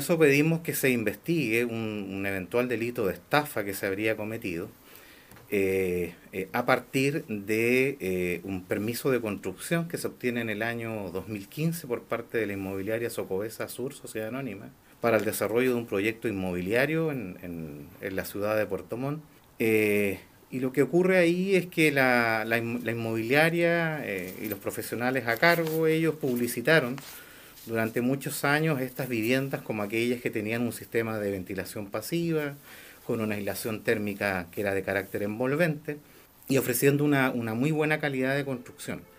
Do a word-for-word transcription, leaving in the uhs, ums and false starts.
eso pedimos que se investigue un, un eventual delito de estafa que se habría cometido eh, eh, a partir de eh, un permiso de construcción que se obtiene en el año dos mil quince por parte de la inmobiliaria Socobesa Sur, Sociedad Anónima, para el desarrollo de un proyecto inmobiliario en, en, en la ciudad de Puerto Montt. Eh, y lo que ocurre ahí es que la, la, la inmobiliaria eh, y los profesionales a cargo, ellos publicitaron durante muchos años estas viviendas como aquellas que tenían un sistema de ventilación pasiva, con una aislación térmica que era de carácter envolvente y ofreciendo una, una muy buena calidad de construcción.